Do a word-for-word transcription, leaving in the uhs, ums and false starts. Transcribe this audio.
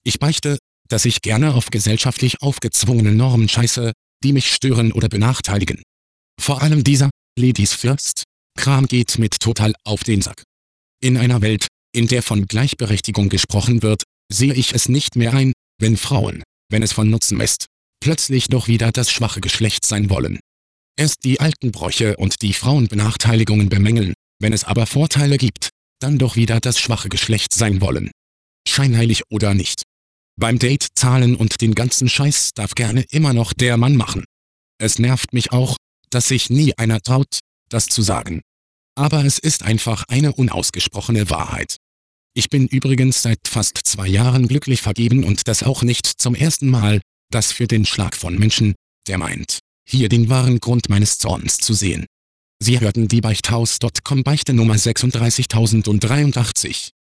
Ich beichte, dass ich gerne auf gesellschaftlich aufgezwungene Normen scheiße, die mich stören oder benachteiligen. Vor allem dieser Ladies First Kram geht mit total auf den Sack. In einer Welt, in der von Gleichberechtigung gesprochen wird, sehe ich es nicht mehr ein, wenn Frauen, wenn es von Nutzen ist, plötzlich doch wieder das schwache Geschlecht sein wollen. Erst die alten Bräuche und die Frauenbenachteiligungen bemängeln, wenn es aber Vorteile gibt, dann doch wieder das schwache Geschlecht sein wollen. Scheinheilig oder nicht. Beim Date zahlen und den ganzen Scheiß darf gerne immer noch der Mann machen. Es nervt mich auch, dass sich nie einer traut, das zu sagen. Aber es ist einfach eine unausgesprochene Wahrheit. Ich bin übrigens seit fast zwei Jahren glücklich vergeben und das auch nicht zum ersten Mal, das für den Schlag von Menschen, der meint, hier den wahren Grund meines Zorns zu sehen. Sie hörten die Beichthaus Punkt com Beichte Nummer sechsunddreißigtausenddreiundachtzig.